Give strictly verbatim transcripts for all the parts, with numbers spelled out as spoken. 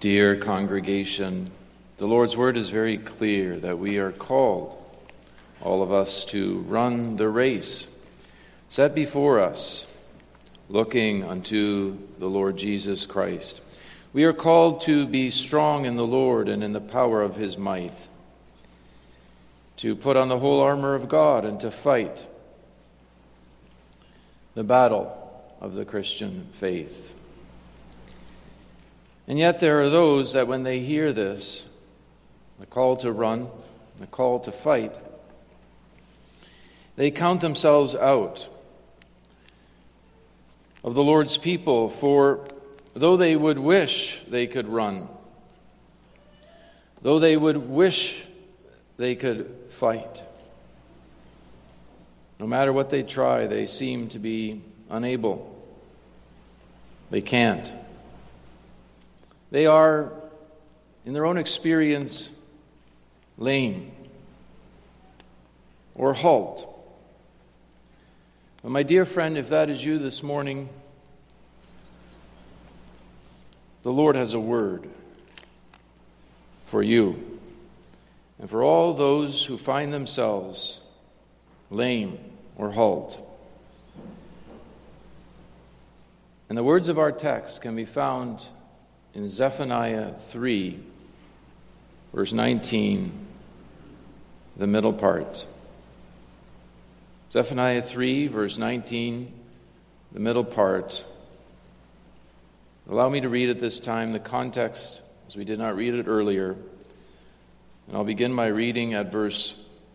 Dear congregation, the Lord's word is very clear that we are called, all of us, to run the race set before us, looking unto the Lord Jesus Christ. We are called to be strong in the Lord and in the power of his might, to put on the whole armor of God and to fight the battle of the Christian faith. And yet there are those that when they hear this, the call to run, the call to fight, they count themselves out of the Lord's people, for though they would wish they could run, though they would wish they could fight, no matter what they try, they seem to be unable. They can't. They are, in their own experience, lame or halt. But my dear friend, if that is you this morning, the Lord has a word for you and for all those who find themselves lame or halt. And the words of our text can be found in Zephaniah three, verse nineteen, the middle part. Zephaniah three, verse nineteen, the middle part. Allow me to read at this time the context, as we did not read it earlier. And I'll begin my reading at verse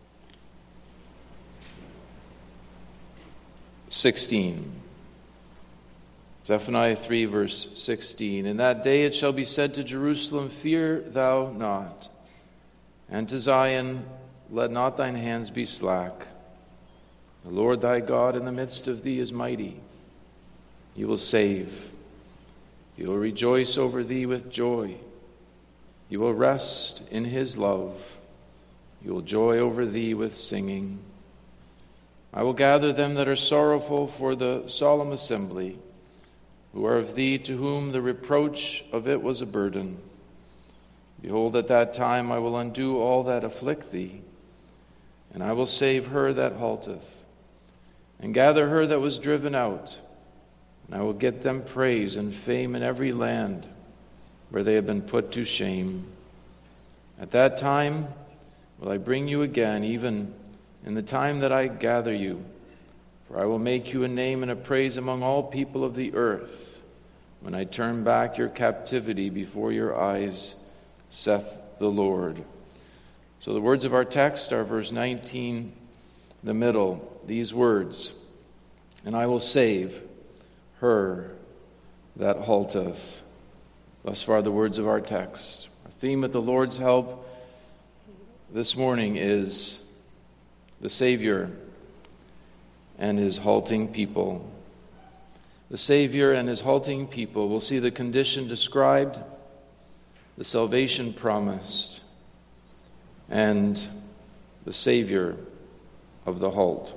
sixteen. Zephaniah three, verse sixteen. In that day it shall be said to Jerusalem, fear thou not, and to Zion, let not thine hands be slack. The Lord thy God in the midst of thee is mighty. He will save. He will rejoice over thee with joy. He will rest in his love. He will joy over thee with singing. I will gather them that are sorrowful for the solemn assembly, who are of thee, to whom the reproach of it was a burden. Behold, at that time I will undo all that afflict thee, and I will save her that halteth, and gather her that was driven out, and I will get them praise and fame in every land where they have been put to shame. At that time will I bring you again, even in the time that I gather you, for I will make you a name and a praise among all people of the earth, when I turn back your captivity before your eyes, saith the Lord. So the words of our text are verse nineteen, the middle, these words, and I will save her that halteth. Thus far the words of our text. Our theme with the Lord's help this morning is the Savior and his halting people. The Savior and his halting people. We'll see the condition described, the salvation promised, and the Savior of the halt.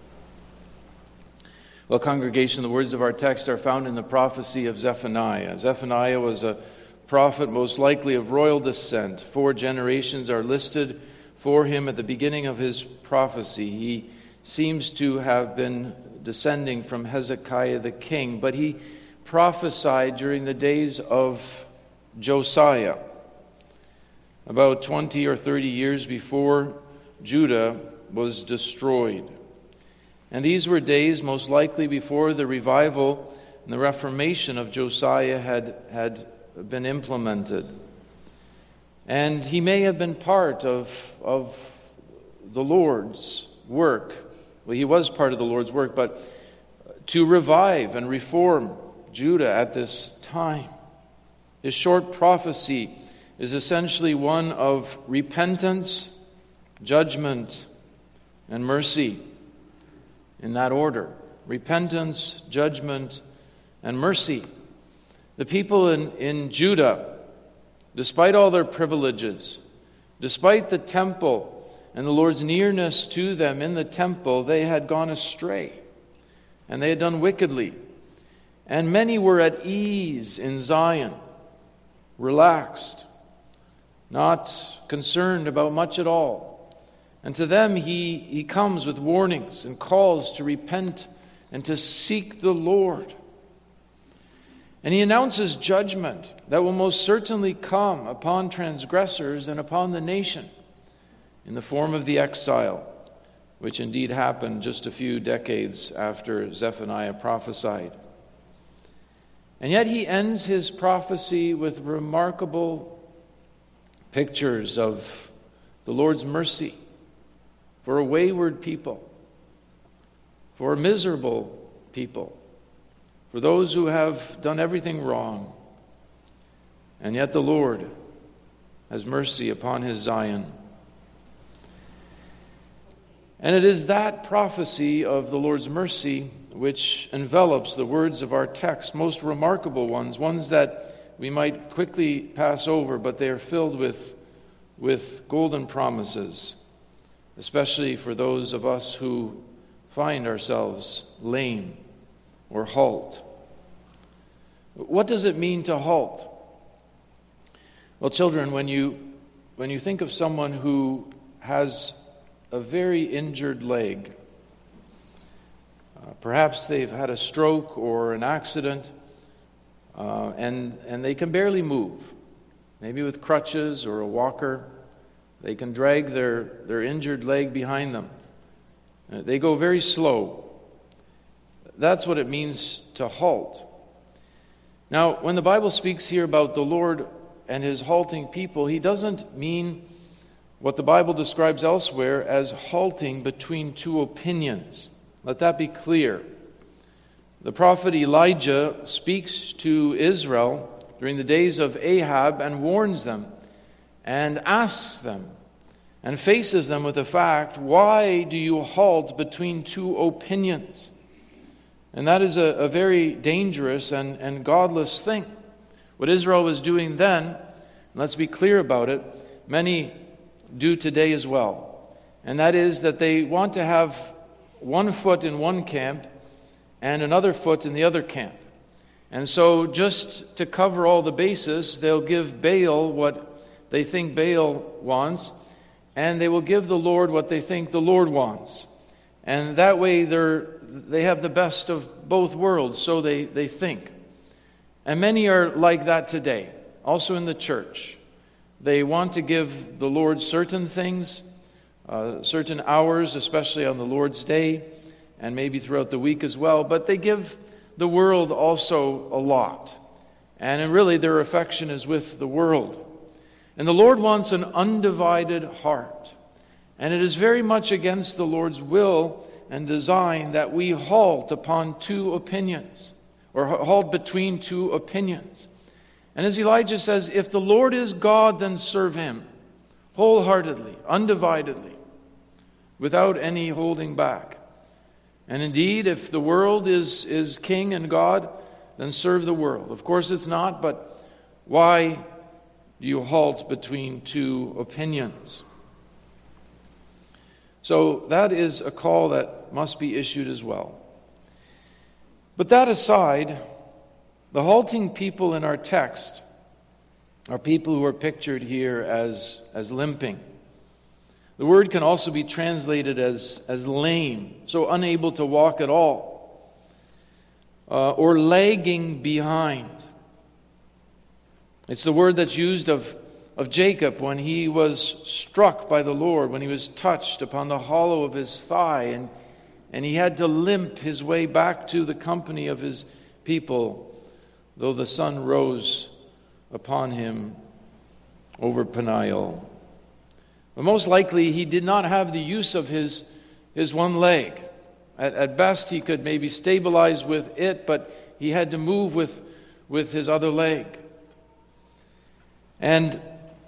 Well, congregation, the words of our text are found in the prophecy of Zephaniah. Zephaniah was a prophet most likely of royal descent. Four generations are listed for him at the beginning of his prophecy. He seems to have been descending from Hezekiah the king, but he prophesied during the days of Josiah, about twenty or thirty years before Judah was destroyed. And these were days most likely before the revival and the reformation of Josiah had, had been implemented. And he may have been part of, of the Lord's work. Well, he was part of the Lord's work, but to revive and reform Judah at this time. His short prophecy is essentially one of repentance, judgment, and mercy. In that order: repentance, judgment, and mercy. The people in, in Judah, despite all their privileges, despite the temple and the Lord's nearness to them in the temple, they had gone astray, and they had done wickedly. And many were at ease in Zion. relaxed, not concerned about much at all. And to them he, he comes with warnings and calls to repent and to seek the Lord. And he announces judgment that will most certainly come upon transgressors and upon the nation in the form of the exile, which indeed happened just a few decades after Zephaniah prophesied. And yet he ends his prophecy with remarkable pictures of the Lord's mercy for a wayward people, for a miserable people, for those who have done everything wrong. And yet the Lord has mercy upon his Zion. And it is that prophecy of the Lord's mercy which envelops the words of our text, most remarkable ones, ones that we might quickly pass over, but they are filled with, with golden promises, especially for those of us who find ourselves lame or halt. What does it mean to halt? Well, children, when you when you think of someone who has a very injured leg, uh, perhaps they've had a stroke or an accident, uh, and and they can barely move, maybe with crutches or a walker. They can drag their, their injured leg behind them. Uh, they go very slow. That's what it means to halt. Now, when the Bible speaks here about the Lord and his halting people, he doesn't mean what the Bible describes elsewhere as halting between two opinions. Let that be clear. The prophet Elijah speaks to Israel during the days of Ahab and warns them and asks them and faces them with the fact, why do you halt between two opinions? And that is a, a very dangerous and, and godless thing. What Israel was doing then, and let's be clear about it, many do today as well. And that is that they want to have one foot in one camp and another foot in the other camp. And so just to cover all the bases, they'll give Baal what they think Baal wants, and they will give the Lord what they think the Lord wants. And that way they're, they have the best of both worlds, so they, they think. And many are like that today, also in the church. They want to give the Lord certain things, uh, certain hours, especially on the Lord's Day, and maybe throughout the week as well, but they give the world also a lot. And really their affection is with the world. And the Lord wants an undivided heart. And it is very much against the Lord's will and design that we halt upon two opinions, or halt between two opinions. And as Elijah says, if the Lord is God, then serve him wholeheartedly, undividedly, without any holding back. And indeed, if the world is, is king and God, then serve the world. Of course it's not, but why do you halt between two opinions? So that is a call that must be issued as well. But that aside, the halting people in our text are people who are pictured here as, as limping. The word can also be translated as, as lame, so unable to walk at all, uh, or lagging behind. It's the word that's used of, of Jacob when he was struck by the Lord, when he was touched upon the hollow of his thigh, and, and he had to limp his way back to the company of his people, though the sun rose upon him over Peniel. But most likely he did not have the use of his, his one leg. At, at best he could maybe stabilize with it, but he had to move with, with his other leg. And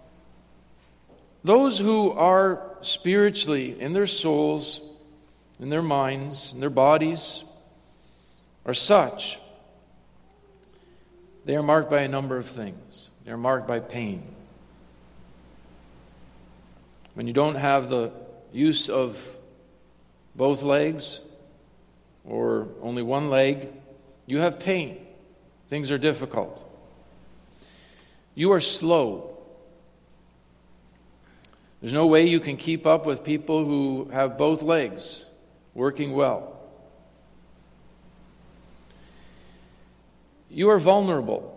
those who are spiritually, in their souls, in their minds, in their bodies, are such, they are marked by a number of things. They are marked by pain. When you don't have the use of both legs or only one leg, you have pain. Things are difficult. You are slow. There's no way you can keep up with people who have both legs working well. You are vulnerable.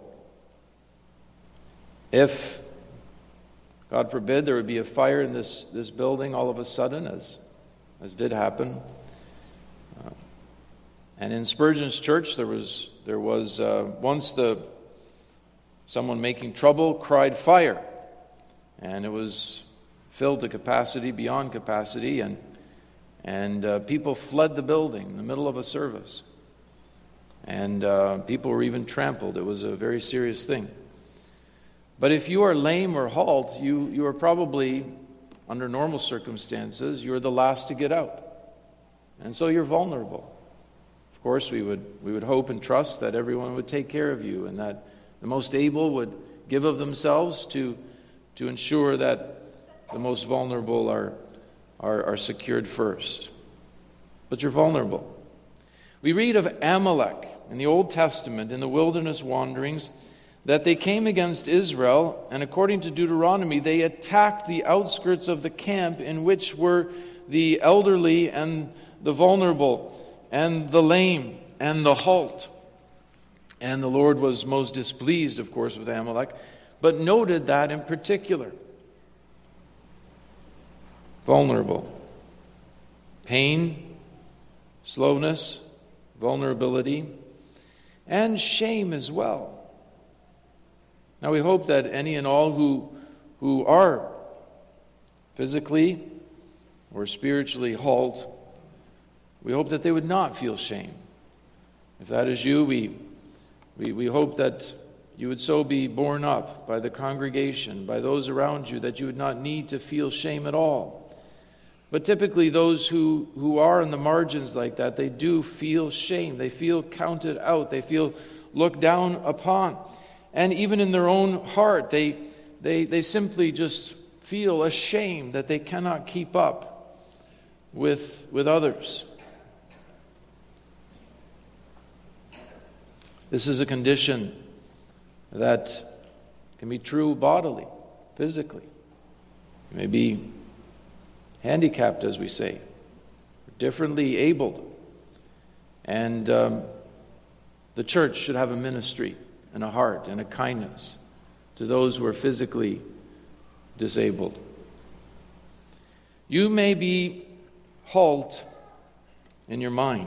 If, God forbid, there would be a fire in this, this building all of a sudden, as, as did happen. Uh, and in Spurgeon's church, there was, there was uh, once the someone making trouble cried fire. And it was filled to capacity, beyond capacity, and, and uh, people fled the building in the middle of a service. And uh, people were even trampled. It was a very serious thing. But if you are lame or halt, you, you are probably, under normal circumstances, you're the last to get out. And so you're vulnerable. Of course, we would, we would hope and trust that everyone would take care of you and that the most able would give of themselves to, to ensure that the most vulnerable are, are, are secured first. But you're vulnerable. We read of Amalek in the Old Testament, in the wilderness wanderings, that they came against Israel, and according to Deuteronomy, they attacked the outskirts of the camp in which were the elderly and the vulnerable and the lame and the halt. And the Lord was most displeased, of course, with Amalek, but noted that in particular. Vulnerable. Pain, slowness, vulnerability, and shame as well. Now we hope that any and all who, who are physically or spiritually halt, we hope that they would not feel shame. If that is you, we, we, we hope that you would so be borne up by the congregation, by those around you, that you would not need to feel shame at all. But typically those who, who are on the margins like that, they do feel shame. They feel counted out. They feel looked down upon. And even in their own heart, they, they, they simply just feel ashamed that they cannot keep up with, with others. This is a condition that can be true bodily, physically. You may be handicapped, as we say, differently abled. And um, the church should have a ministry and a heart and a kindness to those who are physically disabled. You may be halt in your mind.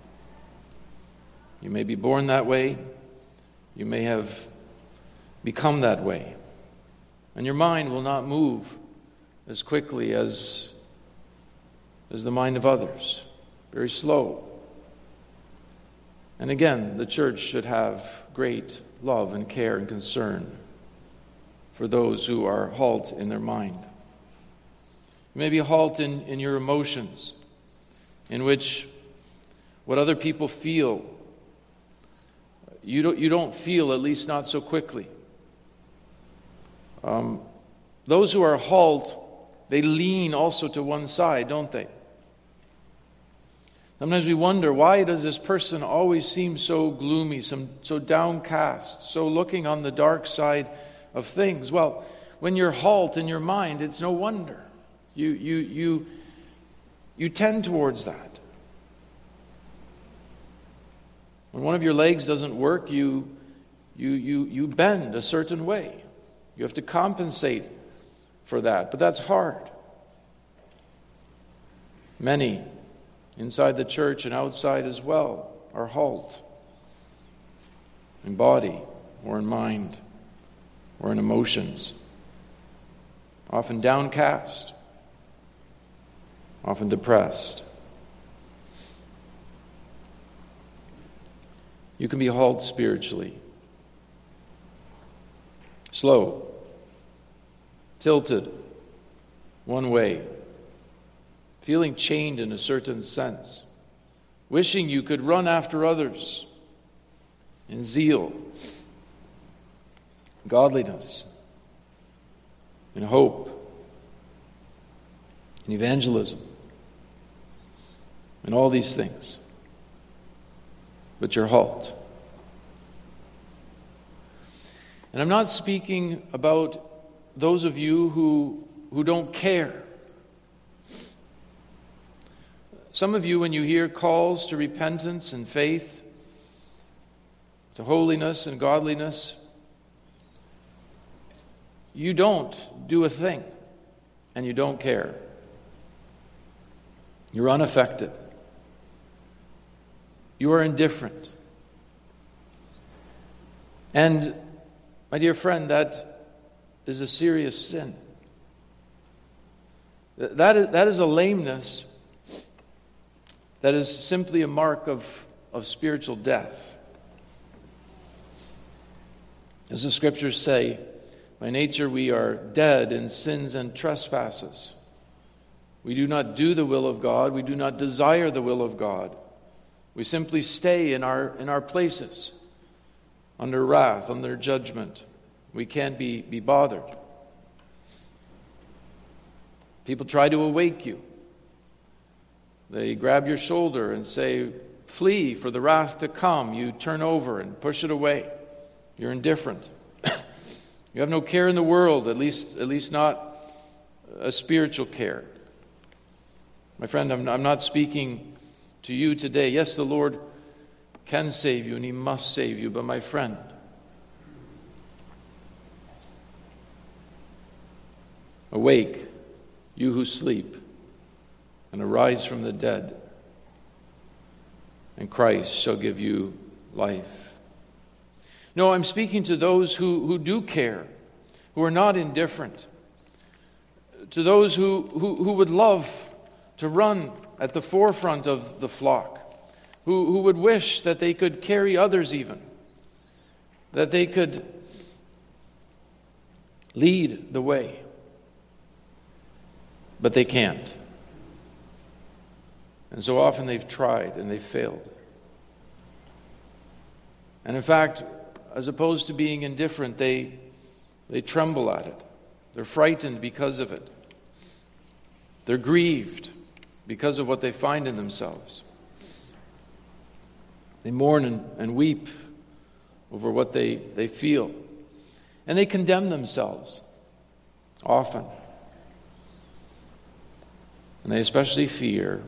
You may be born that way. You may have become that way. And your mind will not move as quickly as, as the mind of others. Very slow. And again, the church should have great love and care and concern for those who are halt in their mind. You may be halt in, in your emotions, in which what other people feel, you don't, you don't feel, at least not so quickly. Um, those who are halt, they lean also to one side, don't they? Sometimes we wonder, why does this person always seem so gloomy, some, so downcast, so looking on the dark side of things? Well, when you're halt in your mind, it's no wonder. You, you, you, you tend towards that. When one of your legs doesn't work, you, you, you, you bend a certain way. You have to compensate for that, but that's hard. Many inside the church and outside as well are halt in body or in mind or in emotions, often downcast, often depressed. You can be halt spiritually, slow, tilted one way, feeling chained in a certain sense, wishing you could run after others in zeal, godliness, in hope, in evangelism, and all these things. But you're halt. And I'm not speaking about those of you who, who don't care. Some of you, when you hear calls to repentance and faith, to holiness and godliness, you don't do a thing, and you don't care. You're unaffected. You are indifferent. And, my dear friend, that is a serious sin. That is, that is a lameness that is simply a mark of, of spiritual death. As the Scriptures say, by nature we are dead in sins and trespasses. We do not do the will of God. We do not desire the will of God. We simply stay in our, in our places, under wrath, under judgment. We can't be, be bothered. People try to awake you. They grab your shoulder and say, flee for the wrath to come. You turn over and push it away. You're indifferent. You have no care in the world, at least, at least not a spiritual care. My friend, I'm, I'm not speaking to you today. Yes, the Lord can save you and He must save you, but my friend, awake, you who sleep, and arise from the dead, and Christ shall give you life. No, I'm speaking to those who, who do care, who are not indifferent, to those who, who, who would love to run at the forefront of the flock, who, who would wish that they could carry others even, that they could lead the way, but they can't. And so often they've tried and they've failed. And in fact, as opposed to being indifferent, they, they tremble at it. They're frightened because of it. They're grieved because of what they find in themselves. They mourn and, and weep over what they, they feel. And they condemn themselves often. And they especially fear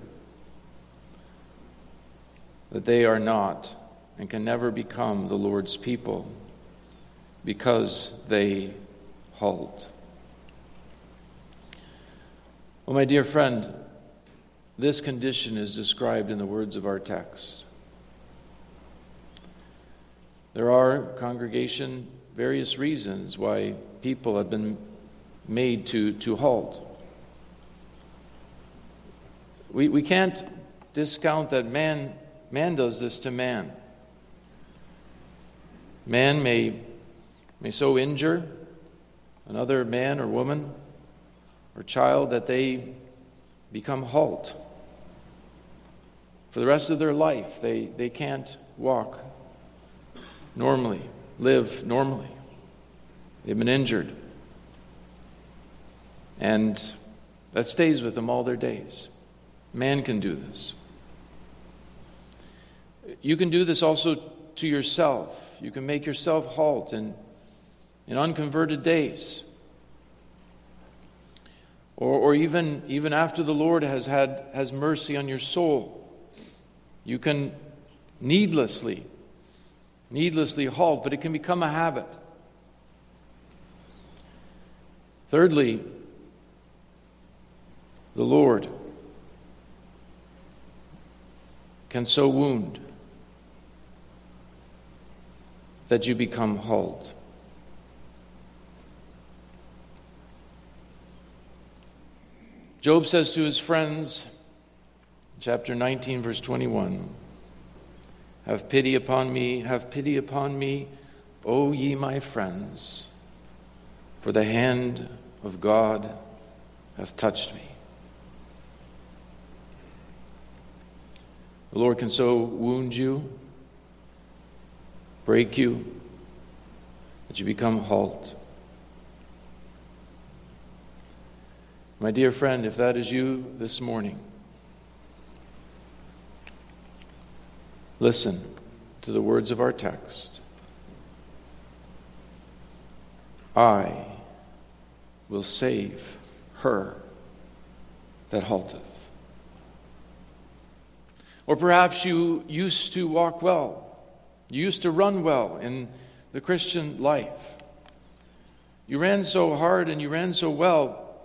that they are not and can never become the Lord's people because they halt. Well, my dear friend, this condition is described in the words of our text. There are, congregation, various reasons why people have been made to, to halt. We, we can't discount that man, man does this to man. Man may, may so injure another man or woman or child that they become halt. For the rest of their life, they, they can't walk normally, live normally. They've been injured. And that stays with them all their days. Man can do this. You can do this also to yourself. You can make yourself halt in, in unconverted days. Or, or even, even after the Lord has had has mercy on your soul. You can needlessly, needlessly halt, but it can become a habit. Thirdly, the Lord can so wound that you become halt. Job says to his friends, chapter nineteen, verse twenty-one, "Have pity upon me, have pity upon me, O ye my friends, for the hand of God hath touched me." The Lord can so wound you, break you, that you become halt. My dear friend, if that is you this morning, listen to the words of our text. I will save her that halteth. Or perhaps you used to walk well. You used to run well in the Christian life. You ran so hard and you ran so well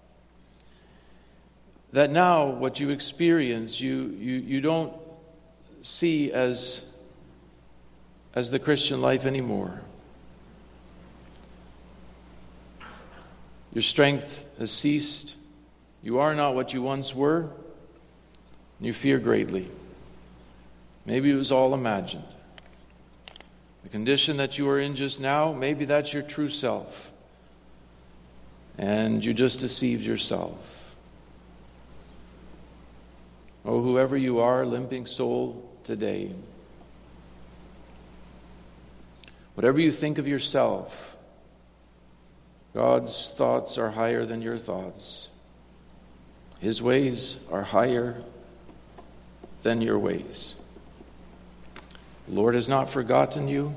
that now what you experience, you, you, you don't see as, as the Christian life anymore. Your strength has ceased. You are not what you once were. And you fear greatly. Maybe it was all imagined. The condition that you are in just now, maybe that's your true self. And you just deceived yourself. Oh, whoever you are, limping soul today, whatever you think of yourself, God's thoughts are higher than your thoughts. His ways are higher than your ways. The Lord has not forgotten you.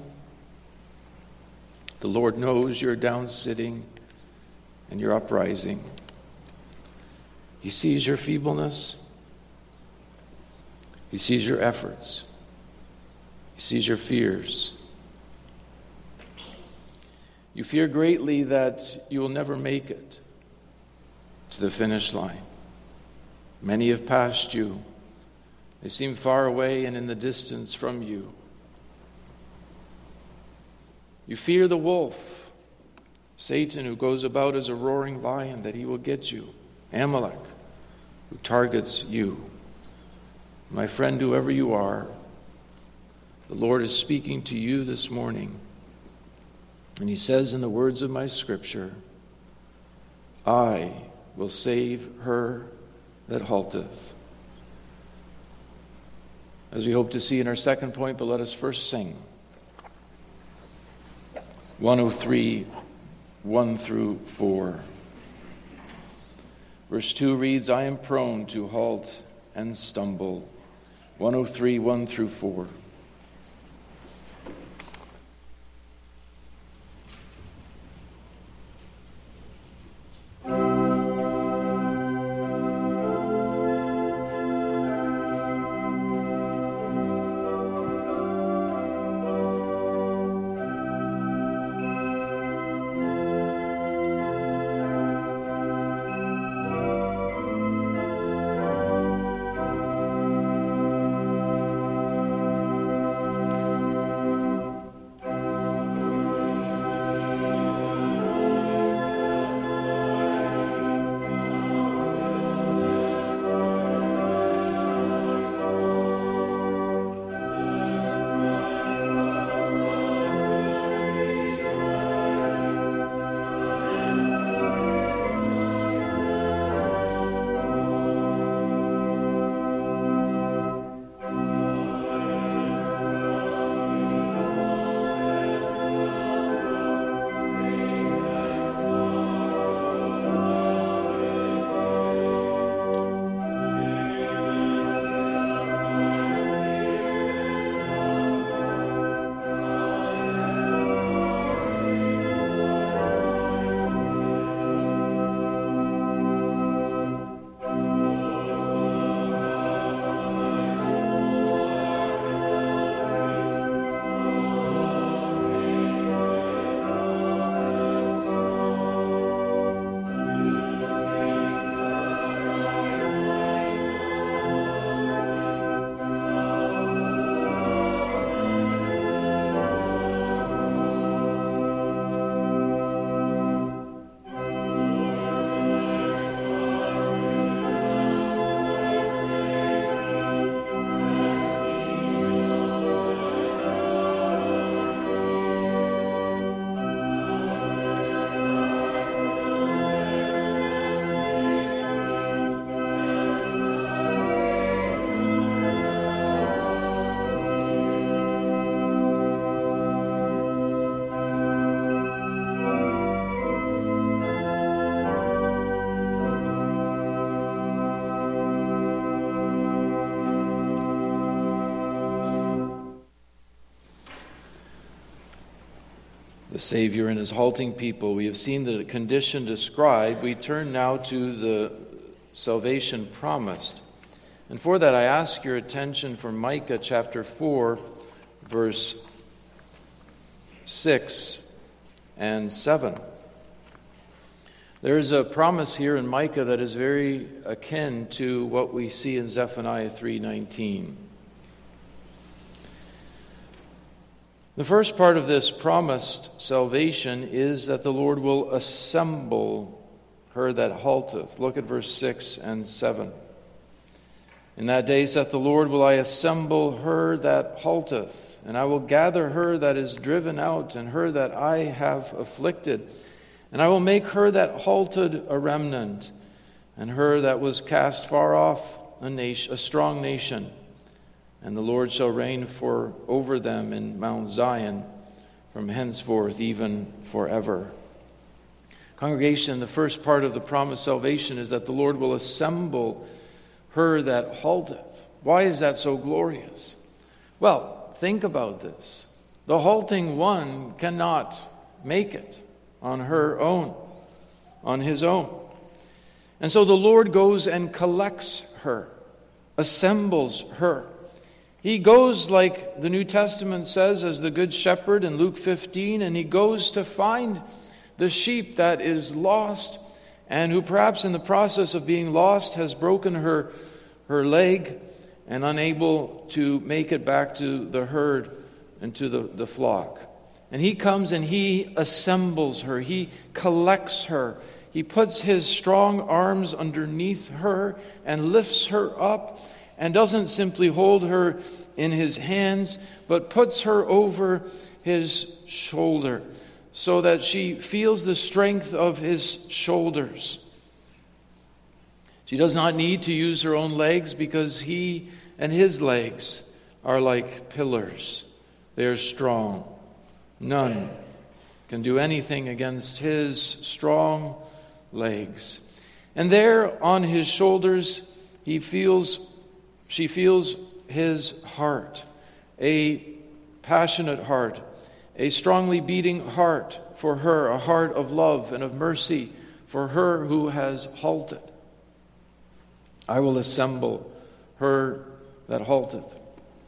The Lord knows your down sitting and your uprising. He sees your feebleness. He sees your efforts. He sees your fears. You fear greatly that you will never make it to the finish line. Many have passed you. They seem far away and in the distance from you. You fear the wolf, Satan, who goes about as a roaring lion, that he will get you. Amalek, who targets you. My friend, whoever you are, the Lord is speaking to you this morning. And he says in the words of my scripture, I will save her that halteth. As we hope to see in our second point, but let us first sing. one oh three, one through four. Verse two reads, I am prone to halt and stumble. one oh three, one through four. the Savior and his halting people. We have seen the condition described. We turn now to the salvation promised. And for that, I ask your attention for Micah chapter four, verse six and seven. There's a promise here in Micah that is very akin to what we see in Zephaniah three nineteen. The first part of this promised salvation is that the Lord will assemble her that halteth. Look at verse six and seven. In that day, saith the Lord, will I assemble her that halteth, and I will gather her that is driven out, and her that I have afflicted. And I will make her that halted a remnant, and her that was cast far off a nation, a strong nation. And the Lord shall reign for over them in Mount Zion, from henceforth even forever. Congregation, the first part of the promised salvation is that the Lord will assemble her that halteth. Why is that so glorious? Well, think about this. The halting one cannot make it on her own, on his own. And so the Lord goes and collects her, assembles her. He goes, like the New Testament says, as the Good Shepherd in Luke fifteen, and he goes to find the sheep that is lost, and who perhaps in the process of being lost has broken her, her leg and unable to make it back to the herd and to the, the flock. And he comes and he assembles her. He collects her. He puts his strong arms underneath her and lifts her up, and doesn't simply hold her in his hands, but puts her over his shoulder so that she feels the strength of his shoulders. She does not need to use her own legs, because he and his legs are like pillars. They are strong. None can do anything against his strong legs. And there on his shoulders, he feels, she feels his heart, a passionate heart, a strongly beating heart for her, a heart of love and of mercy for her who has halted. I will assemble her that halteth.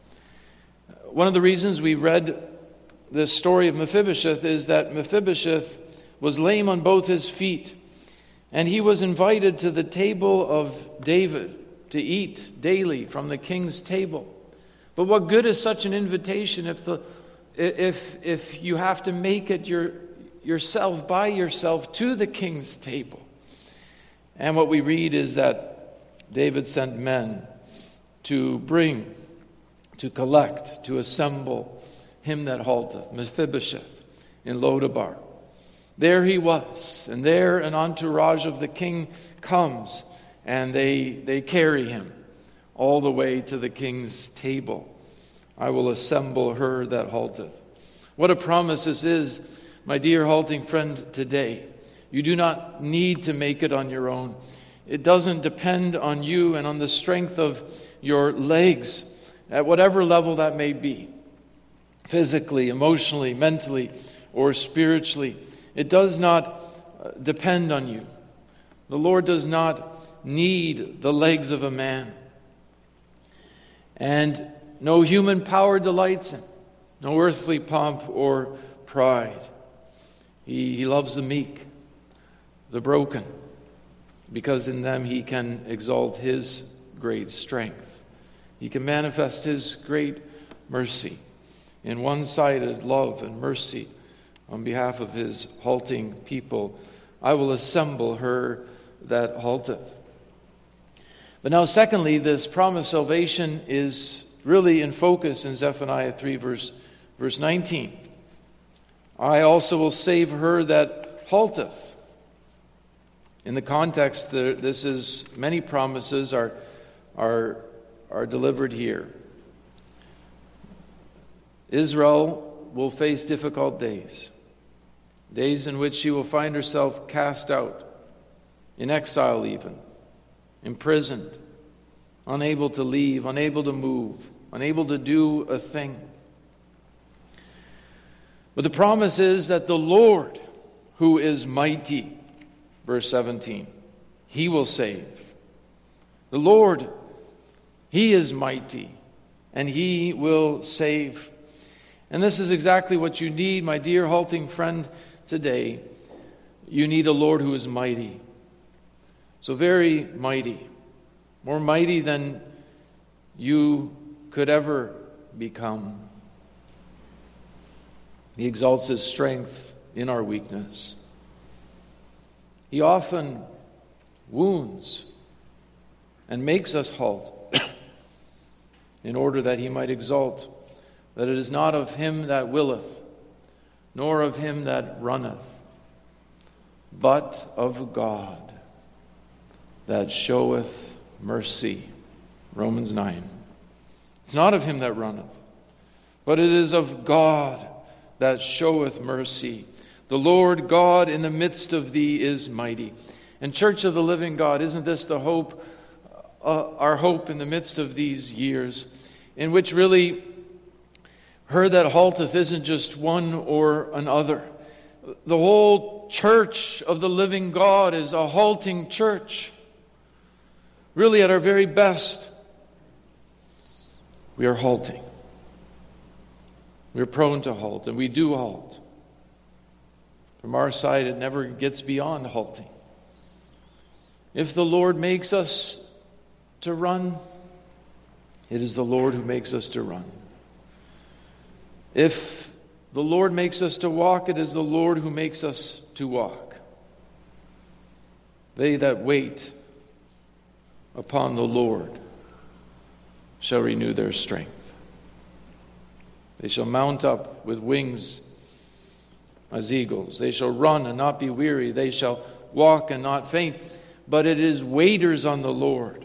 One of the reasons we read this story of Mephibosheth is that Mephibosheth was lame on both his feet, and he was invited to the table of David to eat daily from the king's table. But what good is such an invitation if the if if you have to make it your yourself by yourself to the king's table? And what we read is that David sent men to bring, to collect, to assemble him that halteth, Mephibosheth, in Lodabar. There he was, and there an entourage of the king comes, and they they carry him all the way to the king's table. I will assemble her that halteth. What a promise this is, my dear halting friend, today. You do not need to make it on your own. It doesn't depend on you and on the strength of your legs, at whatever level that may be, physically, emotionally, mentally, or spiritually. It does not depend on you. The Lord does not need the legs of a man. And no human power delights him, no earthly pomp or pride. He, he loves the meek, the broken, because in them he can exalt his great strength. He can manifest his great mercy in one-sided love and mercy on behalf of his halting people. I will assemble her that halteth. But now secondly, this promised salvation is really in focus in Zephaniah three, verse, verse nineteen. I also will save her that halteth. In the context, this is many promises are, are, are delivered here. Israel will face difficult days, days in which she will find herself cast out, in exile even, imprisoned, unable to leave, unable to move, unable to do a thing. But the promise is that the Lord, who is mighty, verse seventeen, he will save. The Lord, he is mighty, and he will save. And this is exactly what you need, my dear halting friend, today. You need a Lord who is mighty. So very mighty. More mighty than you could ever become. He exalts his strength in our weakness. He often wounds and makes us halt in order that he might exalt that it is not of him that willeth, nor of him that runneth, but of God that showeth mercy. Romans nine. It's not of him that runneth, but it is of God that showeth mercy. The Lord God in the midst of thee is mighty. And Church of the Living God, isn't this the hope, uh, our hope in the midst of these years, in which really her that halteth isn't just one or another. The whole church of the living God is a halting church. Really, at our very best, we are halting. We're prone to halt, and we do halt. From our side, it never gets beyond halting. If the Lord makes us to run, it is the Lord who makes us to run. If the Lord makes us to walk, it is the Lord who makes us to walk. They that wait upon the Lord shall renew their strength. They shall mount up with wings as eagles. They shall run and not be weary. They shall walk and not faint. But it is waiters on the Lord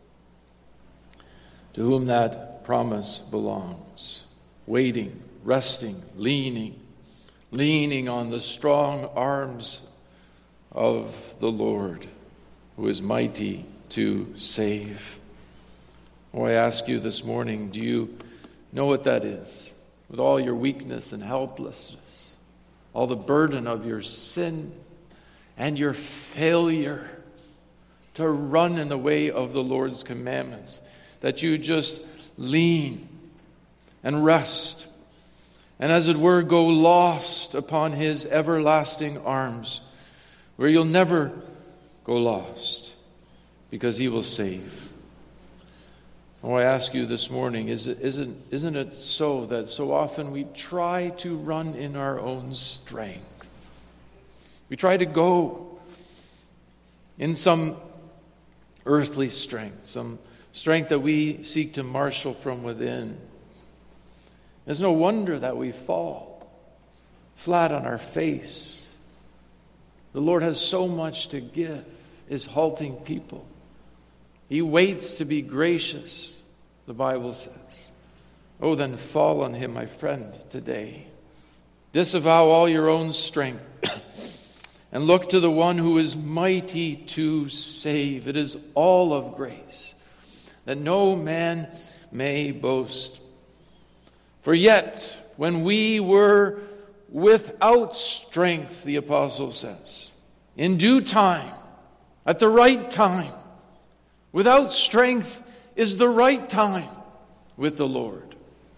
to whom that promise belongs. Waiting, resting, leaning, leaning on the strong arms of the Lord, who is mighty to save. Oh, I ask you this morning, do you know what that is? With all your weakness and helplessness, all the burden of your sin and your failure to run in the way of the Lord's commandments, that you just lean and rest, and as it were, go lost upon his everlasting arms, where you'll never go lost, because he will save. Oh, I ask you this morning, is it, isn't, isn't it so that so often we try to run in our own strength? We try to go in some earthly strength, some strength that we seek to marshal from within. It's no wonder that we fall flat on our face. The Lord has so much to give his halting people. He waits to be gracious, the Bible says. Oh, then fall on him, my friend, today. Disavow all your own strength and look to the one who is mighty to save. It is all of grace, that no man may boast. For yet, when we were without strength, the apostle says, in due time, at the right time, without strength is the right time with the Lord.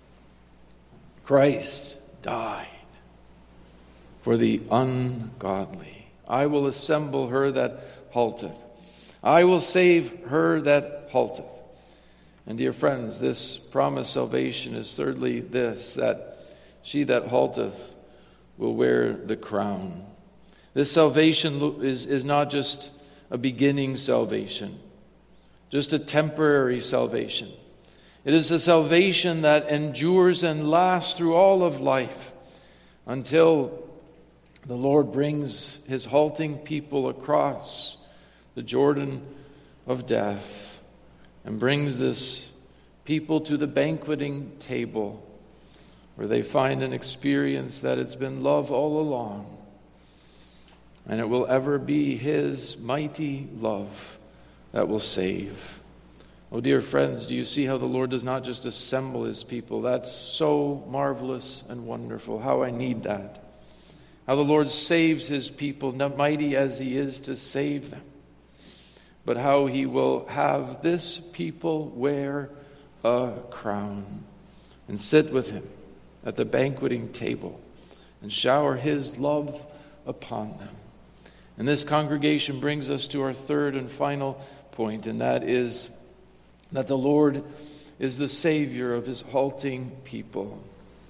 Christ died for the ungodly. I will assemble her that halteth. I will save her that halteth. And dear friends, this promised salvation is thirdly this, that she that halteth will wear the crown. This salvation is, is not just a beginning salvation, just a temporary salvation. It is a salvation that endures and lasts through all of life until the Lord brings his halting people across the Jordan of death and brings this people to the banqueting table where they find and experience that it's been love all along, and it will ever be his mighty love that will save. Oh, dear friends, do you see how the Lord does not just assemble his people? That's so marvelous and wonderful. How I need that. How the Lord saves his people, not mighty as he is to save them, but how he will have this people wear a crown and sit with him at the banqueting table and shower his love upon them. And this congregation brings us to our third and final point, and that is that the Lord is the Savior of his halting people.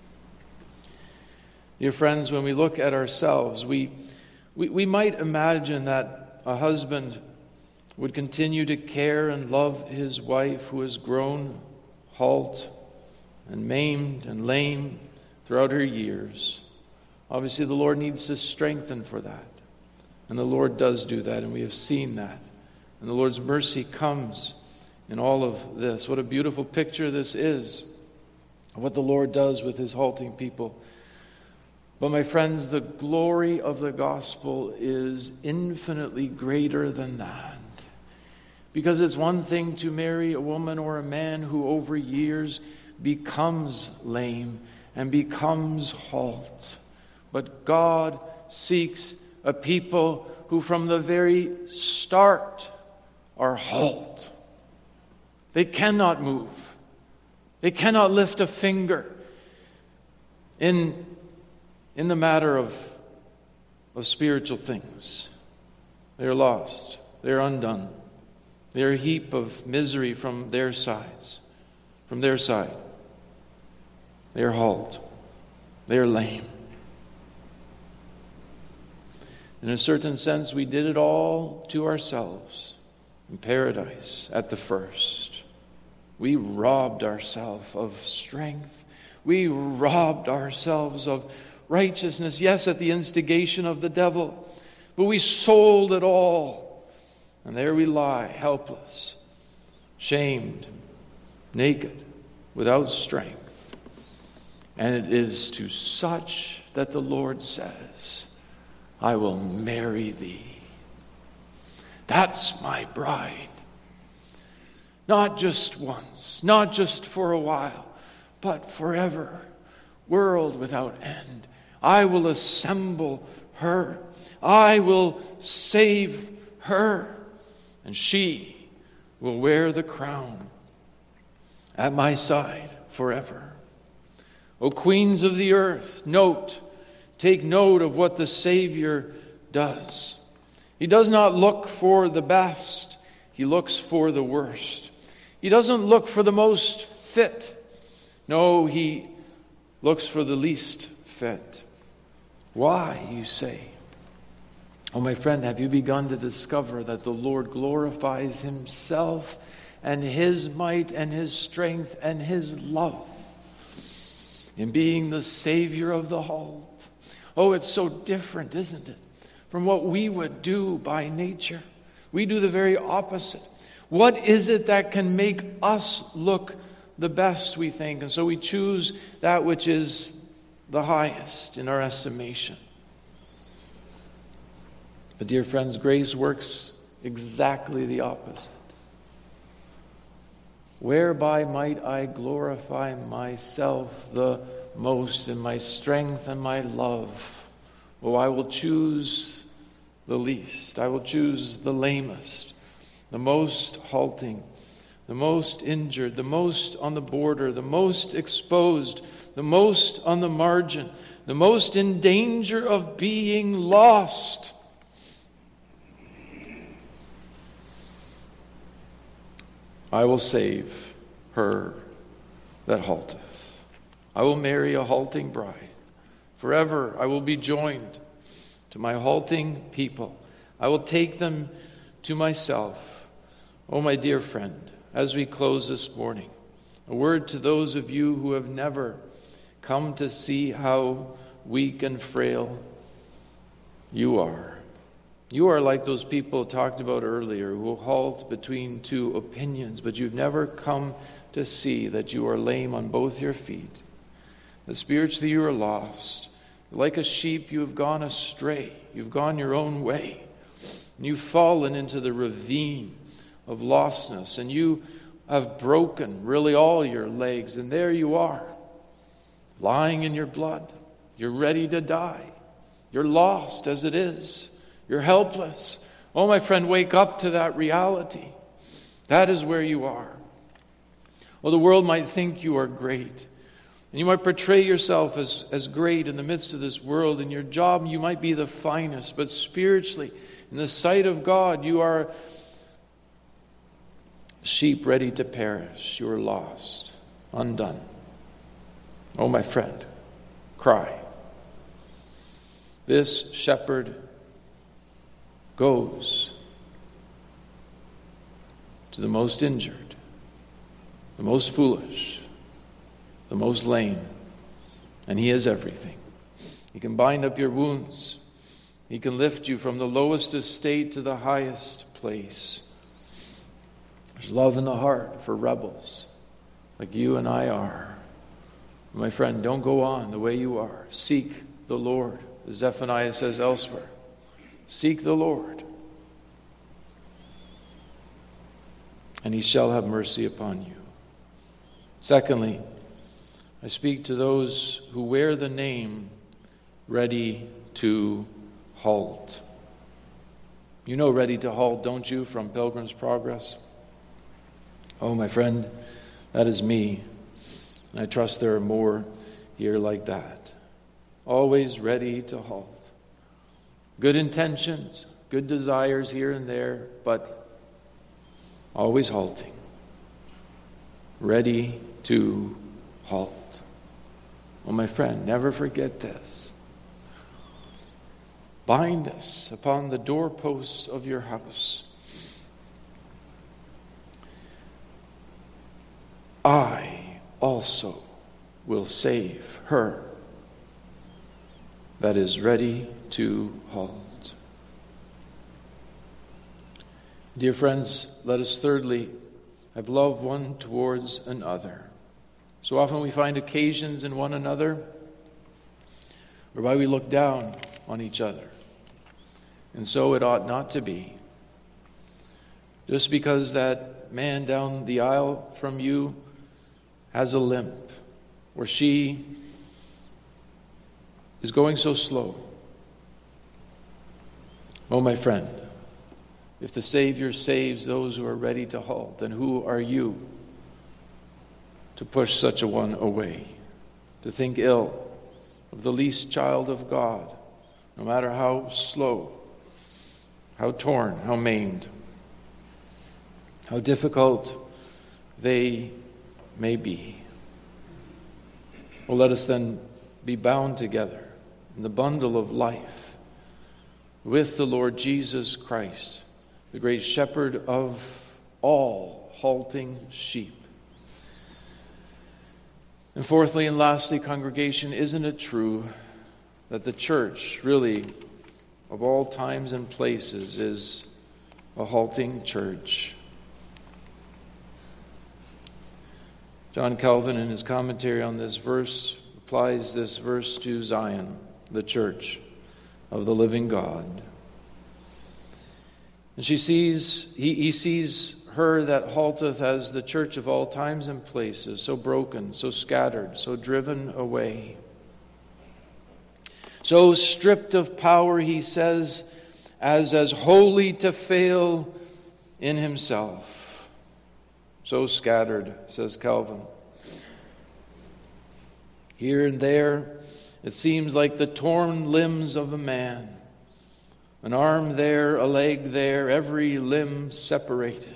Dear friends, when we look at ourselves, we, we, we might imagine that a husband would continue to care and love his wife who has grown halt and maimed and lame throughout her years. Obviously, the Lord needs to strengthen for that. And the Lord does do that, and we have seen that. And the Lord's mercy comes in all of this. What a beautiful picture this is of what the Lord does with his halting people. But my friends, the glory of the gospel is infinitely greater than that. Because it's one thing to marry a woman or a man who over years becomes lame and becomes halt. But God seeks a people who from the very start are halt. They cannot move. They cannot lift a finger in, in the matter of, of spiritual things. They are lost. They are undone. They are a heap of misery from their sides, from their side. They are halt. They are lame. In a certain sense, we did it all to ourselves in paradise at the first. We robbed ourselves of strength. We robbed ourselves of righteousness, yes, at the instigation of the devil, but we sold it all. And there we lie, helpless, shamed, naked, without strength. And it is to such that the Lord says, I will marry thee. That's my bride. Not just once, not just for a while, but forever, world without end. I will assemble her. I will save her. And she will wear the crown at my side forever. O queens of the earth, note, take note of what the Savior does. He does not look for the best. He looks for the worst. He doesn't look for the most fit. No, he looks for the least fit. Why, you say? Oh, my friend, have you begun to discover that the Lord glorifies himself and his might and his strength and his love in being the Savior of the halt? Oh, it's so different, isn't it, from what we would do by nature? We do the very opposite. What is it that can make us look the best, we think? And so we choose that which is the highest in our estimation. But dear friends, grace works exactly the opposite. Whereby might I glorify myself the most in my strength and my love? Oh, I will choose the least. I will choose the lamest, the most halting, the most injured, the most on the border, the most exposed, the most on the margin, the most in danger of being lost. I will save her that halteth. I will marry a halting bride. Forever I will be joined to my halting people. I will take them to myself. Oh, my dear friend, as we close this morning, a word to those of you who have never come to see how weak and frail you are. You are like those people talked about earlier who halt between two opinions, but you've never come to see that you are lame on both your feet, that spiritually you are lost. Like a sheep, you have gone astray. You've gone your own way. And you've fallen into the ravine of lostness, and you have broken really all your legs, and there you are, lying in your blood. You're ready to die. You're lost as it is. You're helpless. Oh, my friend, wake up to that reality. That is where you are. Well, the world might think you are great. And you might portray yourself as, as great in the midst of this world. In your job, you might be the finest. But spiritually, in the sight of God, you are sheep ready to perish. You are lost, undone. Oh, my friend, cry. This shepherd goes to the most injured, the most foolish, the most lame, and he has everything. He can bind up your wounds. He can lift you from the lowest estate to the highest place. There's love in the heart for rebels like you and I are. My friend, don't go on the way you are. Seek the Lord, as Zephaniah says elsewhere. Seek the Lord, and he shall have mercy upon you. Secondly, I speak to those who wear the name Ready to Halt. You know Ready to Halt, don't you, from Pilgrim's Progress? Oh, my friend, that is me. And I trust there are more here like that. Always ready to halt. Good intentions, good desires here and there, but always halting. Ready to halt. Oh, my friend, never forget this. Bind this upon the doorposts of your house. I also will save her that is ready to halt. Dear friends, let us thirdly have love one towards another. So often we find occasions in one another whereby we look down on each other. And so it ought not to be. Just because that man down the aisle from you has a limp, or she is going so slow. Oh, my friend, if the Savior saves those who are ready to halt, then who are you to push such a one away, to think ill of the least child of God, no matter how slow, how torn, how maimed, how difficult they may be. Well, let us then be bound together in the bundle of life with the Lord Jesus Christ, the great shepherd of all halting sheep. And fourthly and lastly, congregation, isn't it true that the church, really, of all times and places, is a halting church? John Calvin, in his commentary on this verse, applies this verse to Zion, the church of the living God. And she sees, he, he sees her that halteth as the church of all times and places, so broken, so scattered, so driven away. So stripped of power, he says, as as wholly to fail in himself. So scattered, says Calvin. Here and there, it seems like the torn limbs of a man. An arm there, a leg there, every limb separated.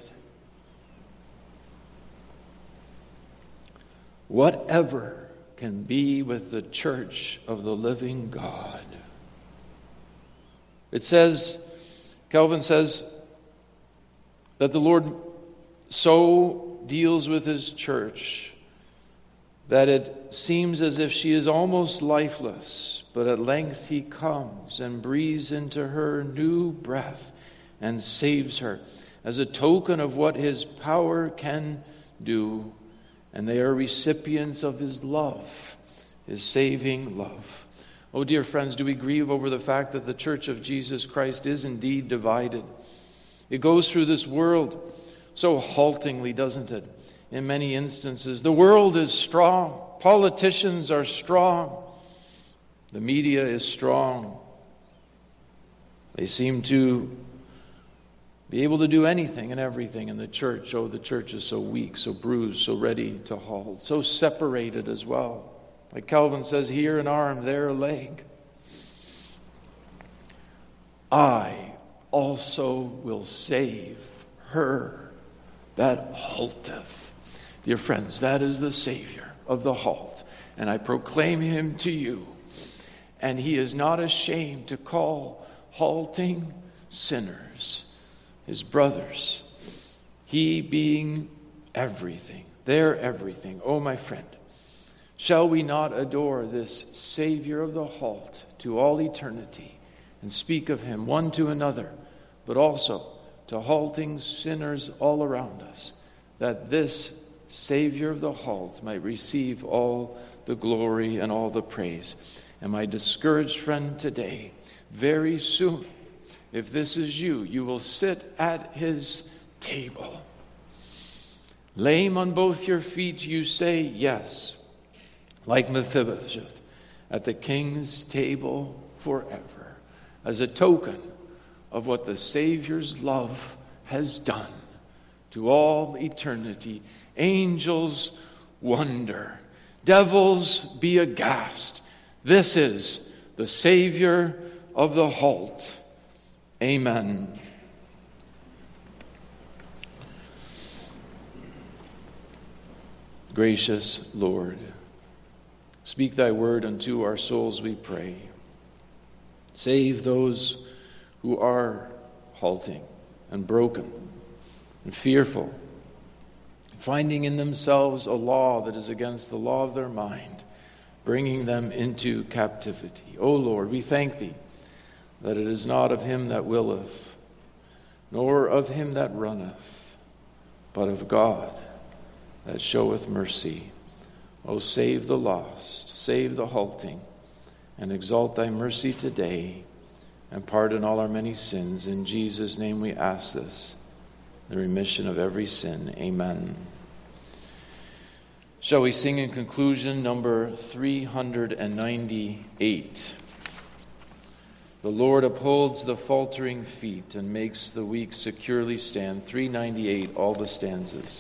Whatever can be with the church of the living God? It says, Calvin says, that the Lord so deals with his church that it seems as if she is almost lifeless, but at length he comes and breathes into her new breath and saves her as a token of what his power can do. And they are recipients of his love, his saving love. Oh, dear friends, do we grieve over the fact that the church of Jesus Christ is indeed divided? It goes through this world so haltingly, doesn't it? In many instances, the world is strong. Politicians are strong. The media is strong. They seem to be able to do anything and everything in the church. Oh, the church is so weak, so bruised, so ready to halt, so separated as well. Like Calvin says, here an arm, there a leg. I also will save her that halteth. Dear friends, that is the Savior of the halt, and I proclaim him to you. And he is not ashamed to call halting sinners his brothers, he being everything, their everything. Oh, my friend, shall we not adore this Savior of the halt to all eternity and speak of him one to another, but also to halting sinners all around us, that this Savior of the halt might receive all the glory and all the praise. And my discouraged friend today, very soon, if this is you, you will sit at his table. Lame on both your feet, you say yes, like Mephibosheth, at the king's table forever, as a token of what the Savior's love has done to all eternity. Angels wonder, devils be aghast. This is the Savior of the halt. Amen. Gracious Lord, speak thy word unto our souls, we pray. Save those who are halting and broken and fearful, finding in themselves a law that is against the law of their mind, bringing them into captivity. O Lord, we thank thee that it is not of him that willeth, nor of him that runneth, but of God that showeth mercy. O save the lost, save the halting, and exalt thy mercy today, and pardon all our many sins. In Jesus' name we ask this, the remission of every sin. Amen. Shall we sing in conclusion number three hundred ninety-eight? The Lord upholds the faltering feet and makes the weak securely stand. three ninety-eight, all the stanzas.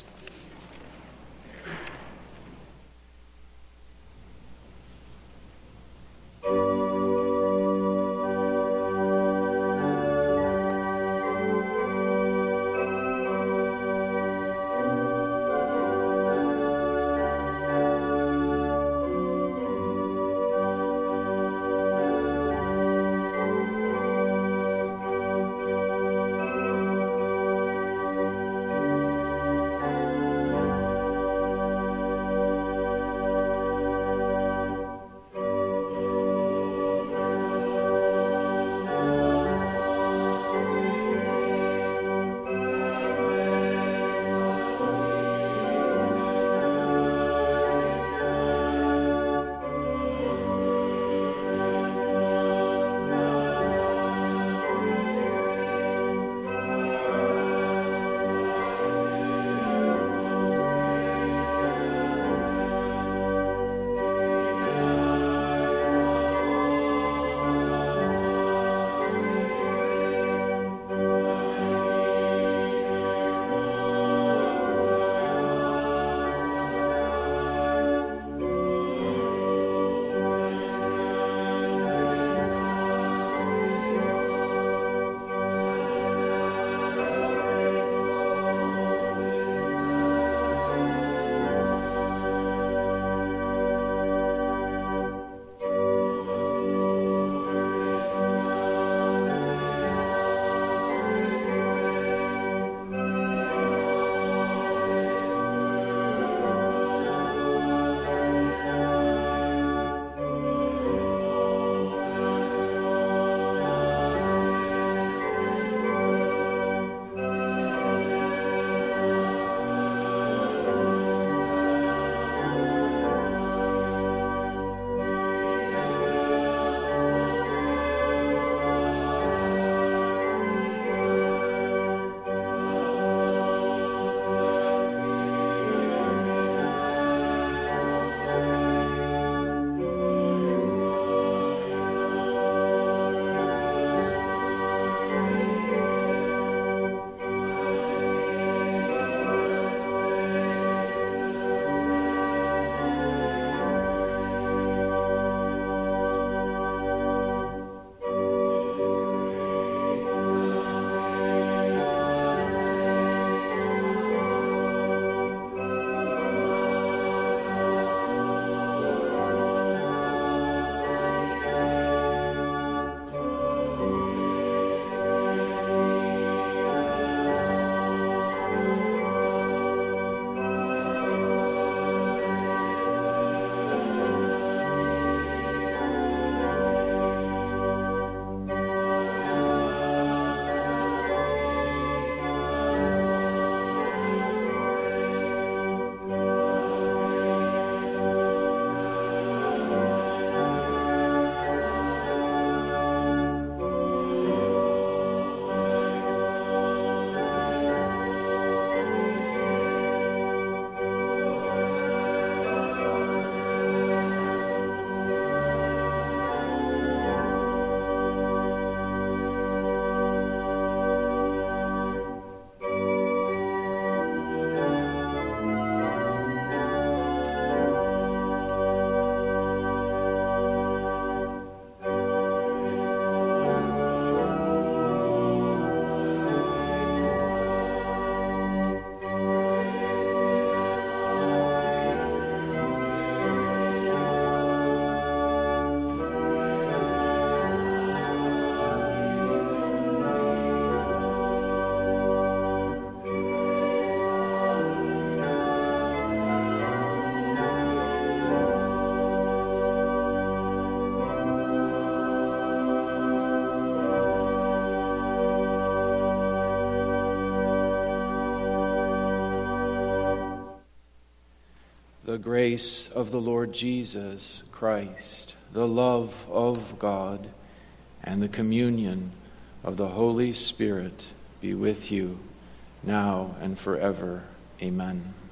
The grace of the Lord Jesus Christ, the love of God, and the communion of the Holy Spirit be with you now and forever. Amen.